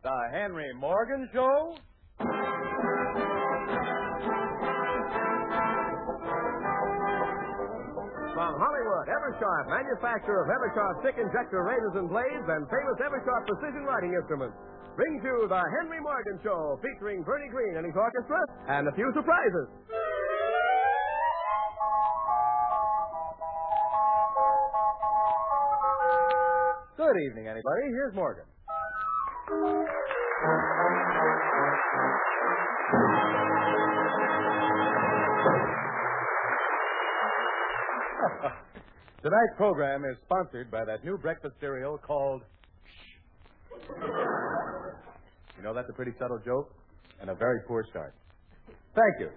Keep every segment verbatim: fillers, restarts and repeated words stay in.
The Henry Morgan Show? From Hollywood, Eversharp, manufacturer of Eversharp stick injector razors and blades and famous Eversharp precision writing instruments, brings you the Henry Morgan Show, featuring Bernie Green and his orchestra, and a few surprises. Good evening, anybody. Here's Morgan. Tonight's program is sponsored by that new breakfast cereal called Shh. You know, that's a pretty subtle joke and a very poor start. Thank you.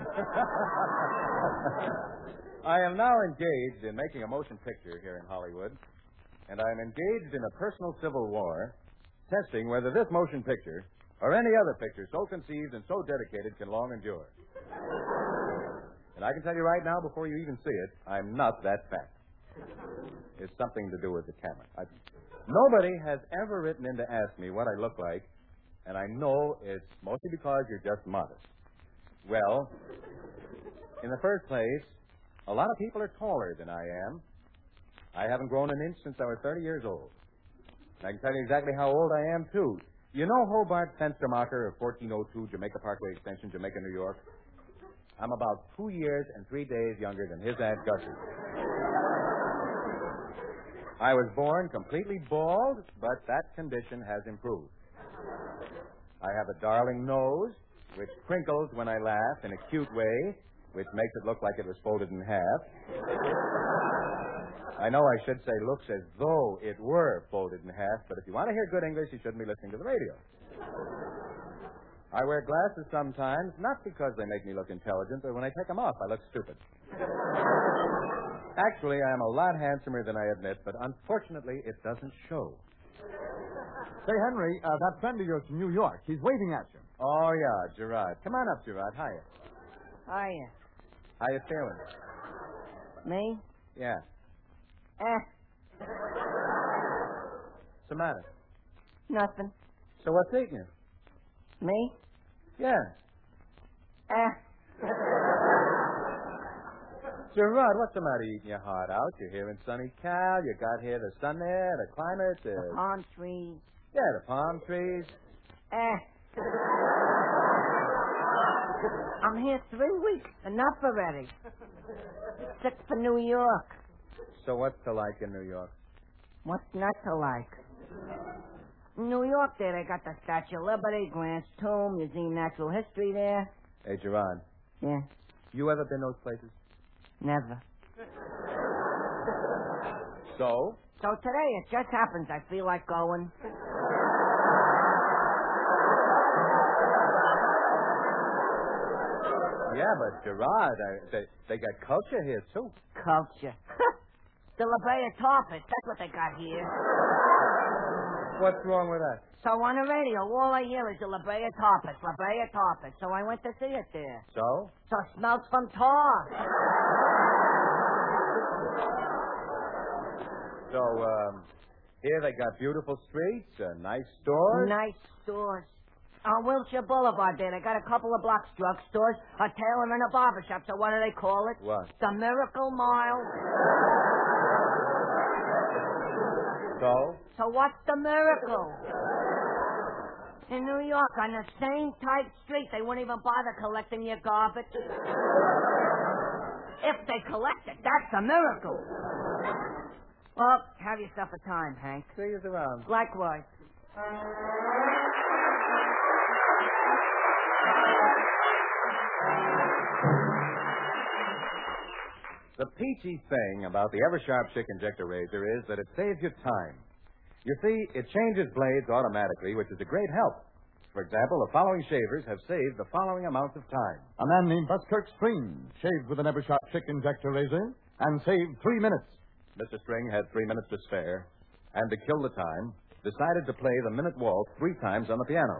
I am now engaged in making a motion picture here in Hollywood, and I am engaged in a personal civil war, testing whether this motion picture or any other picture so conceived and so dedicated can long endure. And I can tell you right now, before you even see it, I'm not that fat. It's something to do with the camera. I've... Nobody has ever written in to ask me what I look like, and I know it's mostly because you're just modest. Well, in the first place, a lot of people are taller than I am. I haven't grown an inch since I was thirty years old. And I can tell you exactly how old I am, too. You know Hobart Fenstermacher of fourteen oh two Jamaica Parkway Extension, Jamaica, New York? I'm about two years and three days younger than his Aunt Gussie. I was born completely bald, but that condition has improved. I have a darling nose, which crinkles when I laugh in a cute way, which makes it look like it was folded in half. I know I should say looks as though it were folded in half, but if you want to hear good English, you shouldn't be listening to the radio. I wear glasses sometimes, not because they make me look intelligent, but when I take them off, I look stupid. Actually, I am a lot handsomer than I admit, but unfortunately, it doesn't show. Say, Henry, uh, that friend of yours from New York, he's waving at you. Oh, yeah, Gerard. Come on up, Gerard. Hiya. Hiya. How you feeling? Me? Yeah. Eh. What's the matter? Nothing. So what's eating you? Me? Yeah. Eh. Gerard, what's the matter eating your heart out? You're here in sunny Cal. You got here the sun there, the climate. The, the palm trees. Yeah, the palm trees. Eh. I'm here three weeks. Enough already. Sick for New York. So what's to like in New York? What's not to like? In New York, there, they got the Statue of Liberty, Grant's Tomb, Museum of Natural History there. Hey, Gerard. Yeah? You ever been those places? Never. So? So today, it just happens I feel like going. Yeah, but Gerard, I, they, they got culture here, too. Culture? The La Brea Tarpus, that's what they got here. What's wrong with that? So on the radio, all I hear is the La Brea Tarpus, La Brea Tarpus. So I went to see it there. So? So it smells from tar. So, um, here they got beautiful streets, uh, nice stores. Nice stores. On Wilshire Boulevard there, they got a couple of blocks, drugstores, a tailor and a barbershop. So what do they call it? What? The Miracle Mile. So? So what's the miracle? In New York, on the same tight street, they wouldn't even bother collecting your garbage. If they collect it, that's a miracle. Well, have yourself a time, Hank. See you around. Likewise. The peachy thing about the Eversharp Chick Injector Razor is that it saves you time. You see, it changes blades automatically, which is a great help. For example, the following shavers have saved the following amounts of time. A man named Buskirk Spring shaved with an Eversharp Chick Injector Razor and saved three minutes. Mister String had three minutes to spare, and to kill the time, decided to play the minute waltz three times on the piano.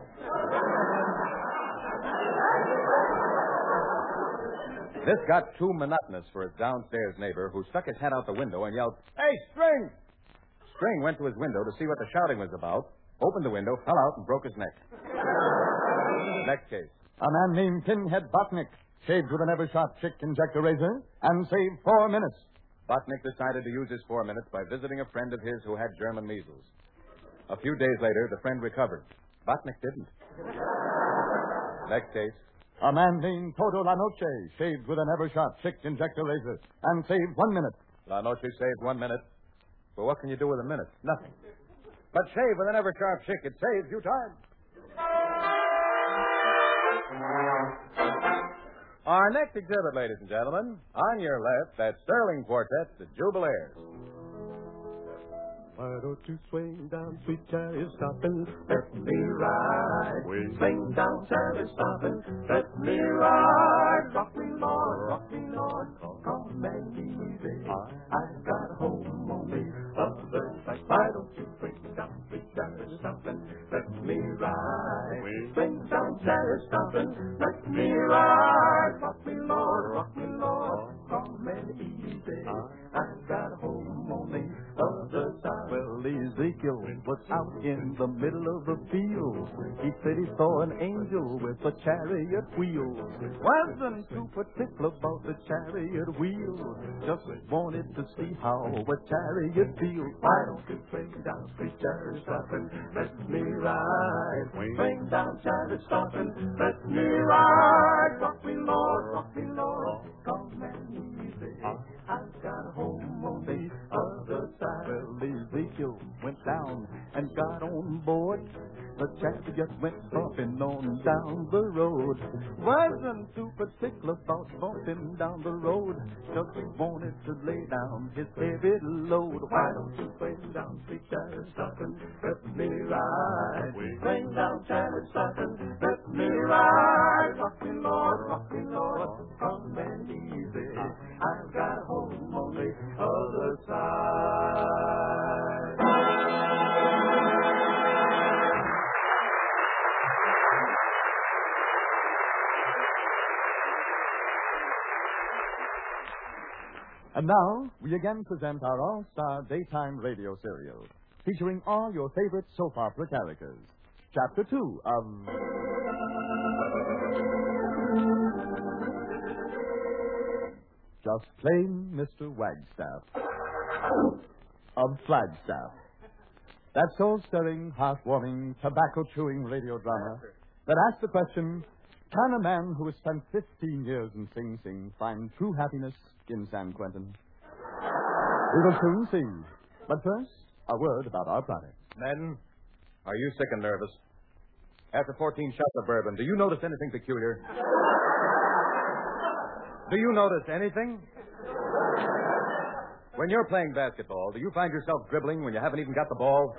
This got too monotonous for his downstairs neighbor, who stuck his head out the window and yelled, "Hey, String! String went to his window to see what the shouting was about, opened the window, fell out, and broke his neck. Next case. A man named Pinhead Botnick shaved with an Evershot Chick Injector razor and saved four minutes. Botnick decided to use his four minutes by visiting a friend of his who had German measles. A few days later, the friend recovered. Botnick didn't. Next case. A man named Toto La Noche shaved with an Evershot Chick Injector razor and saved one minute. La Noche saved one minute. But what can you do with a minute? Nothing. But shave with an Eversharp Chick, it saves you time. Our next exhibit, ladies and gentlemen, on your left, that Sterling Quartet, the Jubilaires. Why don't you swing down, sweet chariot stopping, let me ride. Swing down, chariot stopping, let me ride. Rock me, Lord, rock me, Lord, come and easy. I've got a home on the other side. Why don't you swing down, sweet chariot stopping, let me ride. Swing down, chariot stopping, let me ride. Rock me, Lord, rock me, Lord, come and easy. I've got a home on the other side. Well, Ezekiel was out in the middle of the field. He said he saw an angel with a chariot wheel. Wasn't too particular about the chariot wheel. Just wanted to see how a chariot feels. Why don't you swing down, sweet chariot stopping, let me ride. Swing down, chariot stopping, let me ride. Rock me, Lord, rock me, Lord, come and easy. I've got a home on the other side. Well, Ezekiel went down and got on board. The chariot went bumping on down the road. Wasn't too particular about bumping down the road. Just wanted to lay down his heavy load. Why don't you swing down, sweet chariot stopping, let me ride. Swing down, chariot stopping, let me ride. Rock me, Lord, rock me, Lord, come and easy. I've got a home on the other side. And now, we again present our all-star daytime radio serial, featuring all your favorite soap opera characters. Chapter two of... Just Plain Mister Wagstaff of Flagstaff. That soul-stirring, heartwarming, tobacco-chewing radio drama that asks the question, can a man who has spent fifteen years in Sing Sing find true happiness in San Quentin? We will soon see. But first, a word about our product. Men, are you sick and nervous? After fourteen shots of bourbon, do you notice anything peculiar? Do you notice anything? When you're playing basketball, do you find yourself dribbling when you haven't even got the ball?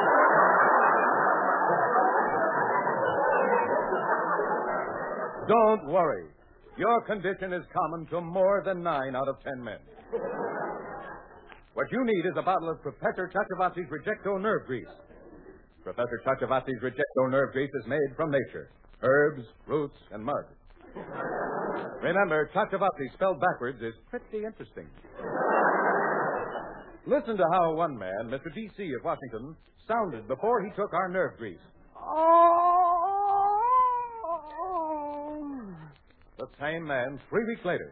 Don't worry. Your condition is common to more than nine out of ten men. What you need is a bottle of Professor Chatavassy's Rejecto Nerve Grease. Professor Chatavassy's Rejecto Nerve Grease is made from nature. Herbs, roots, and mud. Remember, Chatavassy spelled backwards is pretty interesting. Listen to how one man, Mister D C of Washington, sounded before he took our nerve grease. Oh! The same man three weeks later.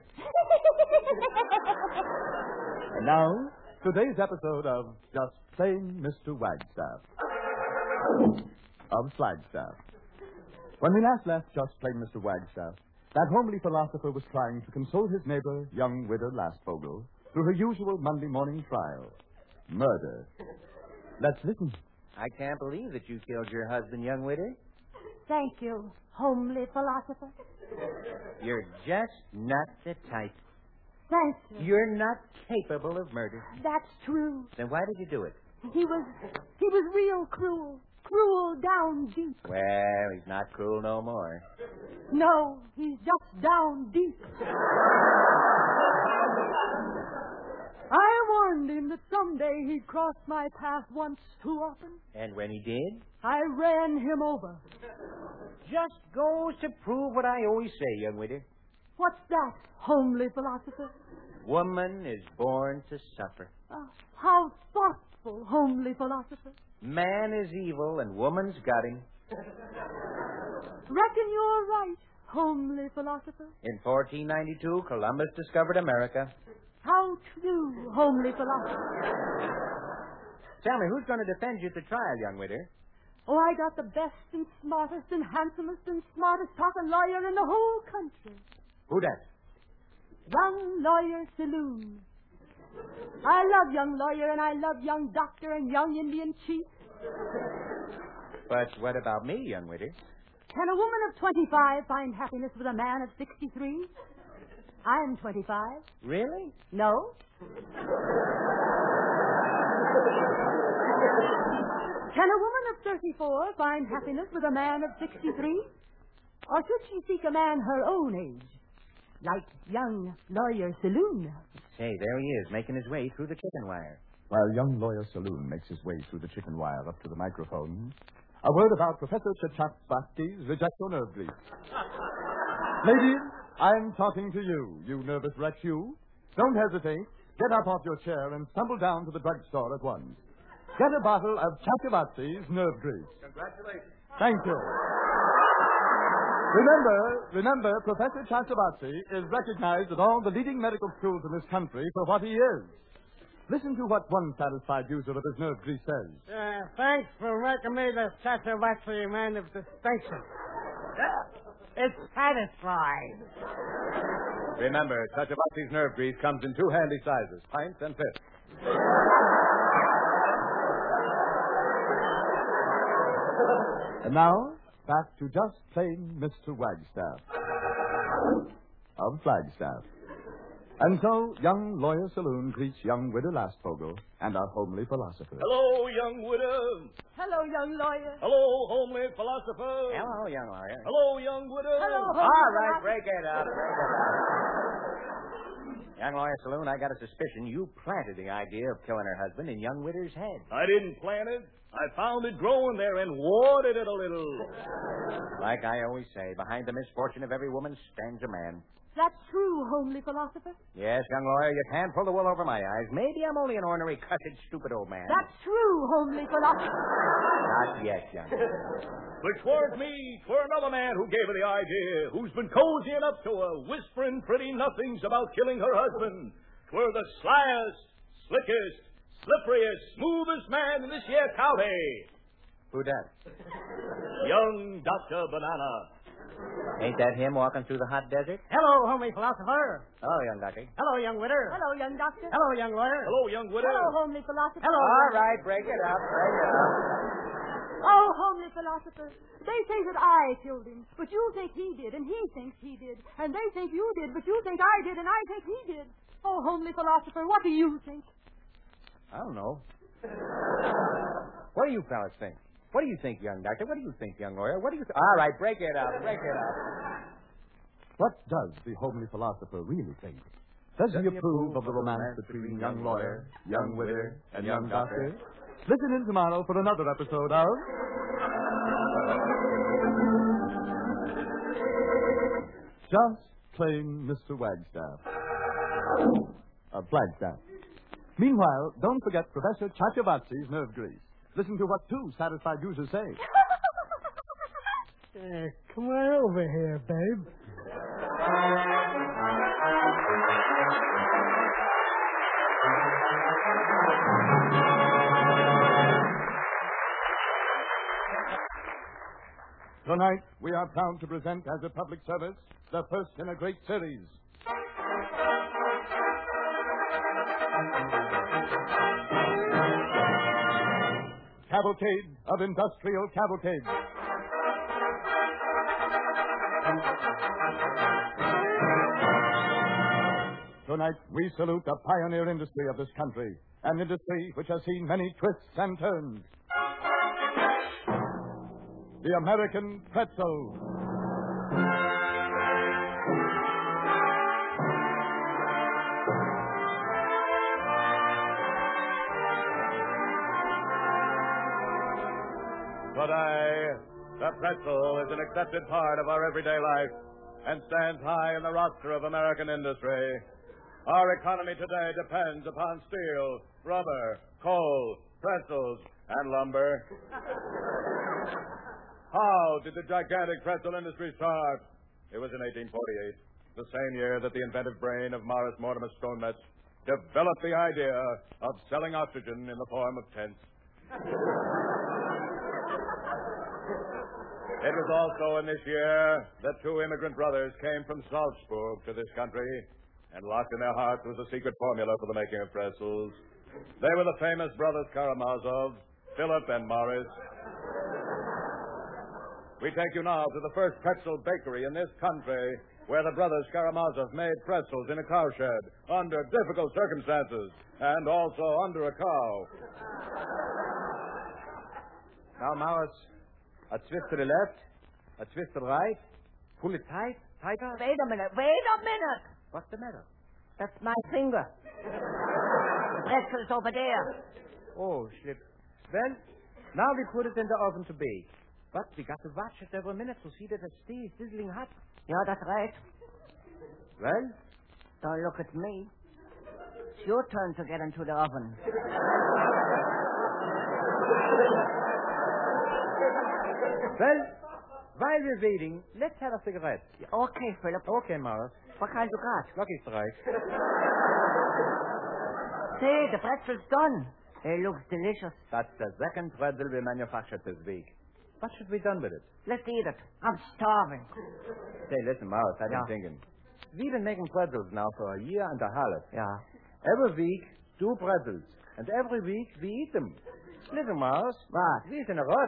And now, today's episode of Just Plain Mister Wagstaff of Flagstaff. When we last left Just Plain Mister Wagstaff, that homely philosopher was trying to console his neighbor, young widow Lastfogel, through her usual Monday morning trial. Murder. Let's listen. I can't believe that you killed your husband, young widow. Thank you, homely philosopher. You're just not the type. Thank you. You're not capable of murder. That's true. Then why did you do it? He was, he was real cruel. Cruel down deep. Well, he's not cruel no more. No, he's just down deep. I warned him that someday he'd cross my path once too often. And when he did? I ran him over. Just goes to prove what I always say, young widow. What's that, homely philosopher? Woman is born to suffer. Uh, how thoughtful truthful, homely philosopher. Man is evil and woman's got him. Reckon you're right, homely philosopher. In fourteen ninety-two, Columbus discovered America. How true, homely philosopher. Tell me, who's going to defend you at the trial, young Witter? Oh, I got the best and smartest and handsomest and smartest talking lawyer in the whole country. Who that? Young Lawyer Saloon. I love young lawyer and I love young doctor and young Indian chief. But what about me, young Witter? Can a woman of twenty-five find happiness with a man of sixty-three? I'm twenty-five. Really? No? Can a woman of thirty-four find happiness with a man of sixty-three? Or should she seek a man her own age? Like young Lawyer Saloon. Say, there he is, making his way through the chicken wire. While young Lawyer Saloon makes his way through the chicken wire up to the microphone, a word about Professor Chachatsky's Rejecto Nerve Grease. Ladies, I'm talking to you, you nervous wretch, you. Don't hesitate. Get up off your chair and stumble down to the drugstore at once. Get a bottle of Chachavatsy's Nerve Grease. Congratulations. Thank you. Remember, remember, Professor Chakravarty is recognized at all the leading medical schools in this country for what he is. Listen to what one satisfied user of his nerve grease says. Uh, thanks for recommending the Chakravarty man of distinction. It's satisfied. Remember, Chakravarty's nerve grease comes in two handy sizes, pints and fifths. And now, back to just plain Mister Wagstaff of Flagstaff. And so, young Lawyer Saloon greets young Widow Lastfogel and our homely philosopher. Hello, young widow. Hello, young lawyer. Hello, homely philosopher. Hello, young lawyer. Hello, young widow. Hello, All right, break it up, break it up. Young Lawyer Saloon, I got a suspicion you planted the idea of killing her husband in young Witter's head. I didn't plant it. I found it growing there and watered it a little. Like I always say, behind the misfortune of every woman stands a man. That's true, homely philosopher. Yes, young lawyer, you can't pull the wool over my eyes. Maybe I'm only an ornery, cussed, stupid old man. That's true, homely philosopher. Not yet, young lawyer. But toward me, twere another man who gave her the idea, who's been cozying up to her, whispering pretty nothings about killing her husband. Twere the slyest, slickest, slipperiest, smoothest man in this here county. Who that? Young Doctor Banana. Ain't that him walking through the hot desert? Hello, homely philosopher. Hello, young doctor. Hello, young witter. Hello, young doctor. Hello, young lawyer. Hello, young widow. Hello, homely philosopher. Hello. All right, break it up, break it up. Oh, homely philosopher. They say that I killed him, but you think he did, and he thinks he did. And they think you did, but you think I did, and I think he did. Oh, homely philosopher, what do you think? I don't know. What do you fellas think? What do you think, young doctor? What do you think, young lawyer? What do you think? All right, break it up, break it up. What does the homely philosopher really think? Does, Does he he approve approve of the of the romance romance between between young young lawyer, lawyer, young young widow, widow, and and young young doctor? doctor? Listen in tomorrow for another episode of Just Plain Mister Wagstaff of Flagstaff. Meanwhile, don't forget Professor Chakravarty's nerve grease. Listen to what two satisfied users say. Uh, come on over here, babe. Tonight, we are proud to present as a public service the first in a great series. Cavalcade of Industrial Cavalcade. Tonight, we salute the pioneer industry of this country, an industry which has seen many twists and turns. The American Pretzel. Today, the pretzel is an accepted part of our everyday life and stands high in the roster of American industry. Our economy today depends upon steel, rubber, coal, pretzels, and lumber. How did the gigantic pretzel industry start? It was in eighteen forty-eight, the same year that the inventive brain of Morris Mortimer Stonemetz developed the idea of selling oxygen in the form of tents. It was also in this year that two immigrant brothers came from Salzburg to this country, and locked in their hearts was a secret formula for the making of pretzels. They were the famous brothers Karamazov, Philip and Morris. We take you now to the first pretzel bakery in this country, where the brothers Karamazov made pretzels in a cowshed under difficult circumstances, and also under a cow. Now, Morris, a twist to the left, a twist to the right. Pull it tight, tighter. Wait a minute, wait a minute. What's the matter? That's my finger. The pretzel's over there. Oh, shit. Well, now we put it in the oven to bake. But we got to watch it every minute to see that it stays sizzling hot. Yeah, that's right. Well? Don't look at me. It's your turn to get into the oven. Well, while we're waiting, let's have a cigarette. Okay, Philip. Okay, Morris. What kind you got? Lucky strike. Say, the pretzel's done. It looks delicious. That's the second pretzel we manufactured this week. What should be done with it? Let's eat it. I'm starving. Say, listen, Morris, I've been Yeah. thinking. We've been making pretzels now for a year and a half. Yeah. Every week, two pretzels. And every week, we eat them. Listen, Morris. What? We're in a rut.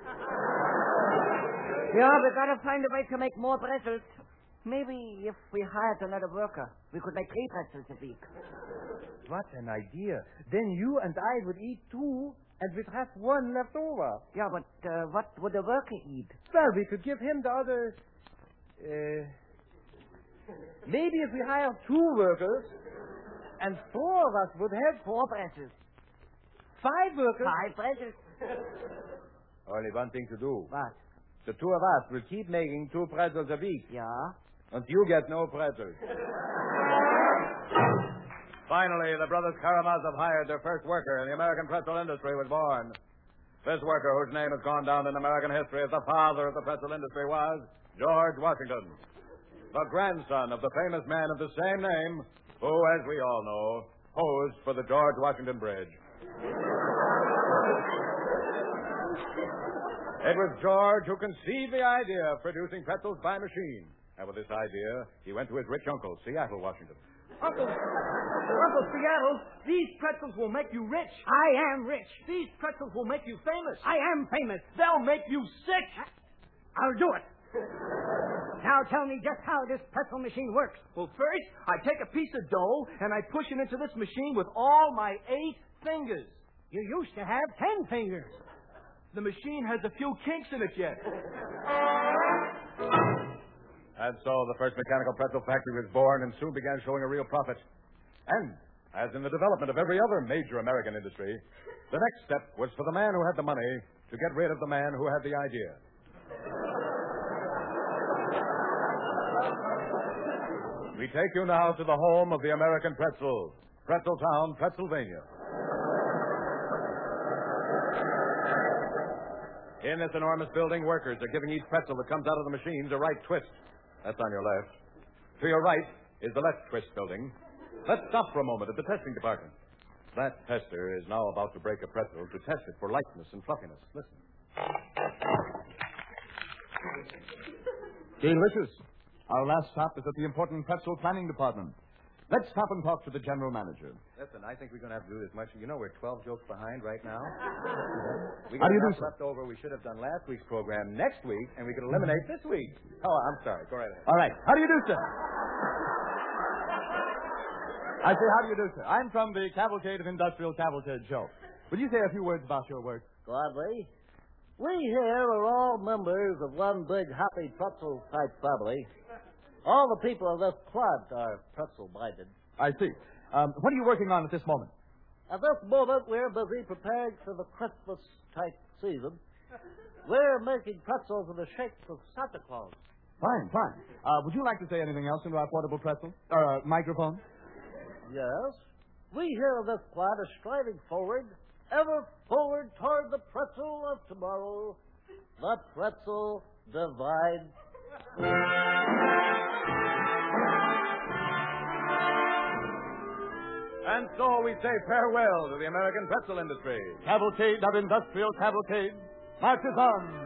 Yeah, we gotta find a way to make more pretzels. Maybe if we hired another worker, we could make three pretzels a week. What an idea. Then you and I would eat two, and we'd have one left over. Yeah, but uh, what would the worker eat? Well, we could give him the other... Uh, maybe if we hire two workers, and four of us would have... Four pretzels. Five workers. Five pretzels. Only one thing to do. What? The two of us will keep making two pretzels a week. Yeah? And you get no pretzels. Finally, the brothers Karamazov hired their first worker, and the American pretzel industry was born. This worker, whose name has gone down in American history as the father of the pretzel industry, was George Washington, the grandson of the famous man of the same name, who, as we all know, posed for the George Washington Bridge. It was George who conceived the idea of producing pretzels by machine. And with this idea, he went to his rich uncle, Seattle, Washington. Uncle, Uncle Seattle, these pretzels will make you rich. I am rich. These pretzels will make you famous. I am famous. They'll make you sick. I'll do it. Now tell me just how this pretzel machine works. Well, first, I take a piece of dough and I push it into this machine with all my eight fingers. You used to have ten fingers. The machine has a few kinks in it yet. And so the first mechanical pretzel factory was born and soon began showing a real profit. And, as in the development of every other major American industry, the next step was for the man who had the money to get rid of the man who had the idea. We take you now to the home of the American pretzel, Pretzeltown, Pennsylvania. In this enormous building, workers are giving each pretzel that comes out of the machines a right twist. That's on your left. To your right is the left twist building. Let's stop for a moment at the testing department. That tester is now about to break a pretzel to test it for lightness and fluffiness. Listen. Delicious. Our last stop is at the important pretzel planning department. Let's stop and talk to the general manager. Listen, I think we're going to have to do this much. You know we're twelve jokes behind right now. We How got do you do, enough sir? left over. We should have done last week's program next week, and we could eliminate this week. Oh, I'm sorry. Go right ahead. All right. How do you do, sir? I say, how do you do, sir? I'm from the Cavalcade of Industrial Cavalcade Show. Will you say a few words about your work? Gladly. We here are all members of one big happy pretzel-type family. All the people of this plant are pretzel-minded. I see. Um, what are you working on at this moment? At this moment, we're busy preparing for the Christmas-type season. We're making pretzels in the shape of Santa Claus. Fine, fine. Uh, would you like to say anything else into our portable pretzel? Or uh, microphone? Yes. We here at this plant are striving forward ever forward toward the pretzel of tomorrow. The pretzel divides. And so we say farewell to the American pretzel industry. Cavalcade of industrial cavalcade marches on.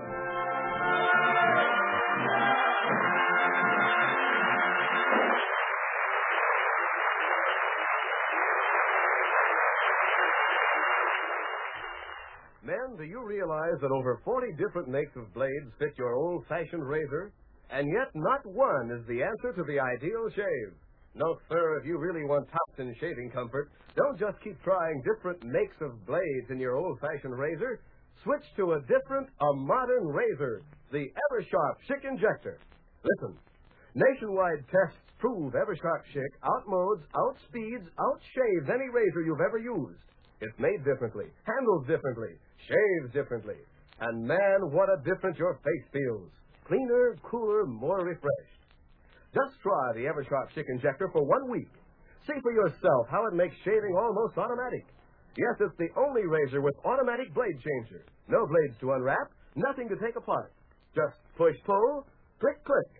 Men, do you realize that over forty different makes of blades fit your old-fashioned razor? And yet not one is the answer to the ideal shave. No, sir, if you really want top-tin shaving comfort, don't just keep trying different makes of blades in your old-fashioned razor. Switch to a different, a modern razor, the Eversharp Schick Injector. Listen, nationwide tests prove Eversharp Schick outmodes, outspeeds, outshaves any razor you've ever used. It's made differently, handles differently, shaves differently. And man, what a difference your face feels. Cleaner, cooler, more refreshed. Just try the Eversharp Schick Injector for one week. See for yourself how it makes shaving almost automatic. Yes, it's the only razor with automatic blade changer. No blades to unwrap, nothing to take apart. Just push, pull, click, click.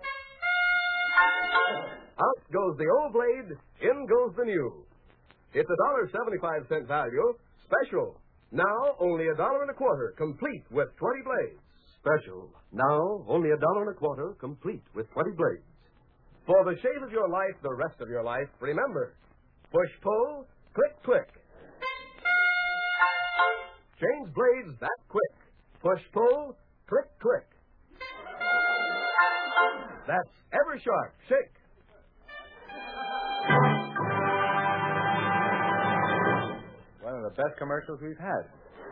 Out goes the old blade, in goes the new. It's a one dollar and seventy-five cents value, special. Now, only a dollar and a quarter, complete with twenty blades. Special. Now, only a dollar and a quarter, complete with twenty blades. For the shave of your life, the rest of your life, remember, push, pull, click, click. Change blades that quick. Push, pull, click, click. That's Eversharp Schick. One of the best commercials we've had.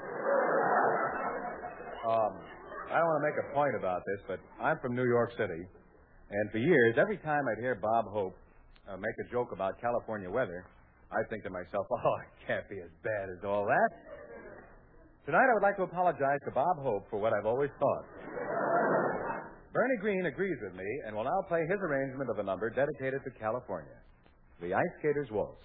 Um, I don't want to make a point about this, but I'm from New York City. And for years, every time I'd hear Bob Hope uh, make a joke about California weather, I'd think to myself, oh, it can't be as bad as all that. Tonight, I would like to apologize to Bob Hope for what I've always thought. Bernie Green agrees with me and will now play his arrangement of a number dedicated to California, the Ice Skater's Waltz.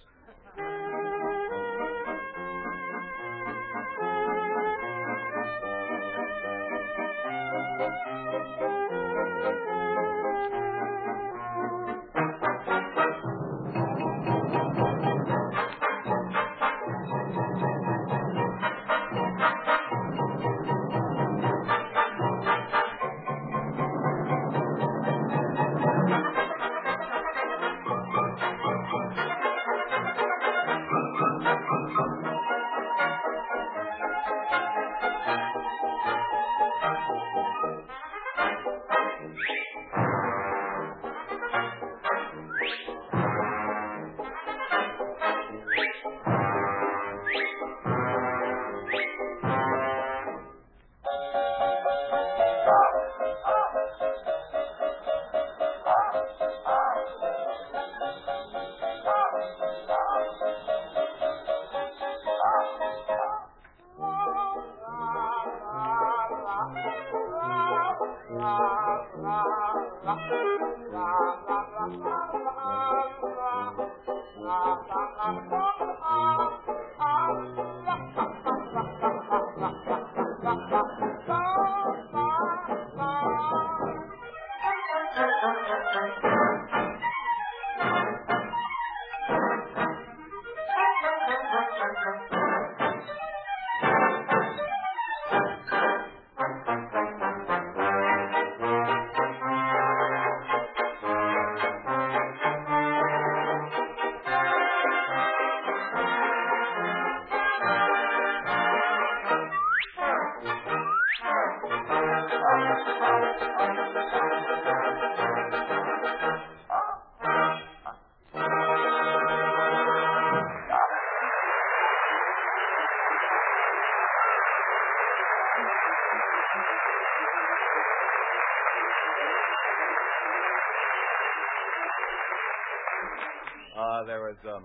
Uh, there was um,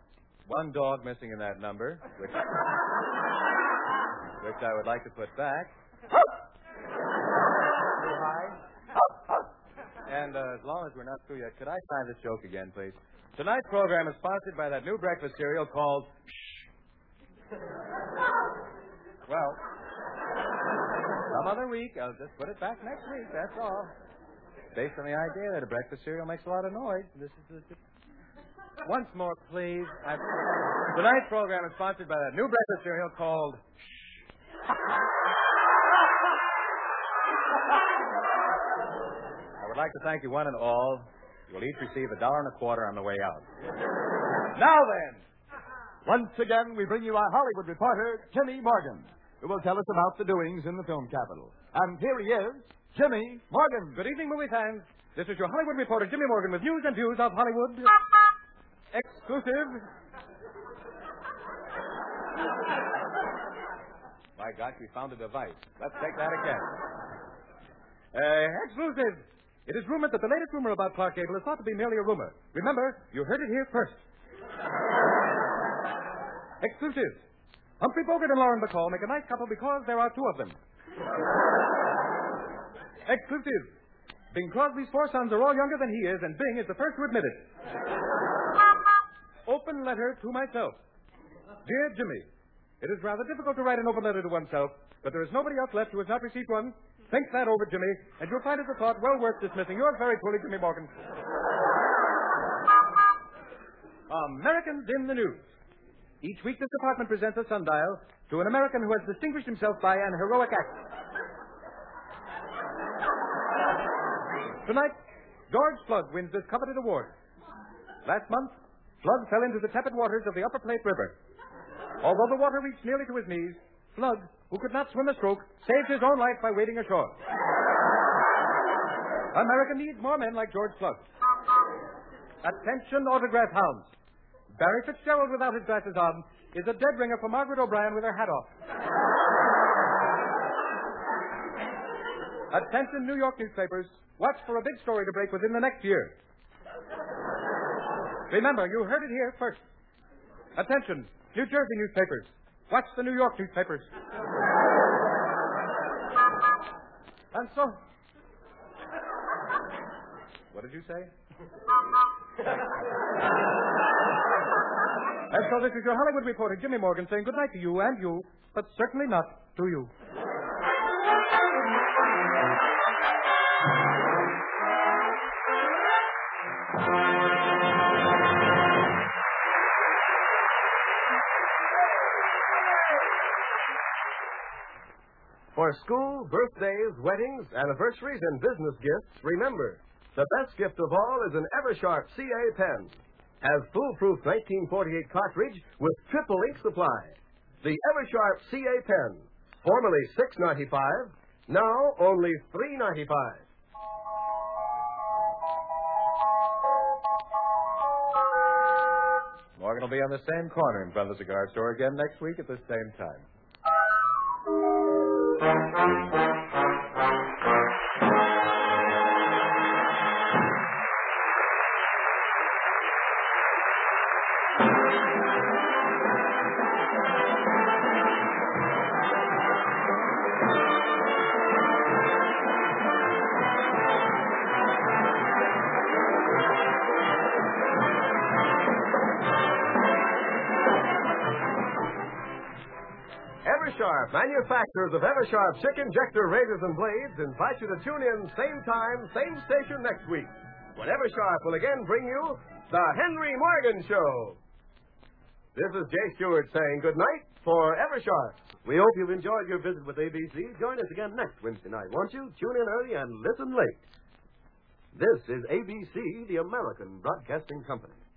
one dog missing in that number, which which I would like to put back. Too high. And uh, as long as we're not through yet, could I try this joke again, please? Tonight's program is sponsored by that new breakfast cereal called Shh. Well, some other week. I'll just put it back next week, that's all. Based on the idea that a breakfast cereal makes a lot of noise. This is the... Once more, please. I... Tonight's program is sponsored by that new breakfast cereal called... I would like to thank you one and all. You'll each receive a dollar and a quarter on the way out. Now then, once again, we bring you our Hollywood reporter, Jimmy Morgan, who will tell us about the doings in the film capital. And here he is, Jimmy Morgan. Good evening, movie fans. This is your Hollywood reporter, Jimmy Morgan, with news and views of Hollywood. Exclusive. My gosh, we found a device. Let's take that again. Uh, exclusive. It is rumored that the latest rumor about Clark Gable is thought to be merely a rumor. Remember, you heard it here first. Exclusive. Humphrey Bogart and Lauren Bacall make a nice couple because there are two of them. Exclusive. Bing Crosby's four sons are all younger than he is, and Bing is the first to admit it. Open letter to myself. Dear Jimmy, it is rather difficult to write an open letter to oneself, but there is nobody else left who has not received one. Think that over, Jimmy, and you'll find it a thought well worth dismissing. Yours very truly, Jimmy Morgan. Americans in the news. Each week, this department presents a sundial to an American who has distinguished himself by an heroic act. Tonight, George Flood wins this coveted award. Last month, Flood fell into the tepid waters of the Upper Plate River. Although the water reached nearly to his knees, Flood, who could not swim a stroke, saved his own life by wading ashore. America needs more men like George Flood. Attention, autograph hounds. Barry Fitzgerald without his glasses on is a dead ringer for Margaret O'Brien with her hat off. Attention, New York newspapers. Watch for a big story to break within the next year. Remember, you heard it here first. Attention, New Jersey newspapers. Watch the New York newspapers. And so... What did you say? And so this is your Hollywood reporter, Jimmy Morgan, saying good night to you and you, but certainly not to you. For school, birthdays, weddings, anniversaries, and business gifts, remember, the best gift of all is an Eversharp C A pen. Has foolproof nineteen forty-eight cartridge with triple ink supply. The Eversharp C A pen, formerly six ninety-five, now only three ninety-five. Morgan will be on the same corner in front of the cigar store again next week at the same time. Eversharp, manufacturers of Eversharp Chick Injector razors and blades, invite you to tune in same time, same station next week, when Eversharp will again bring you The Henry Morgan Show. This is Jay Stewart saying good night for Eversharp. We hope you've enjoyed your visit with A B C. Join us again next Wednesday night, won't you? Tune in early and listen late. This is A B C, the American Broadcasting Company.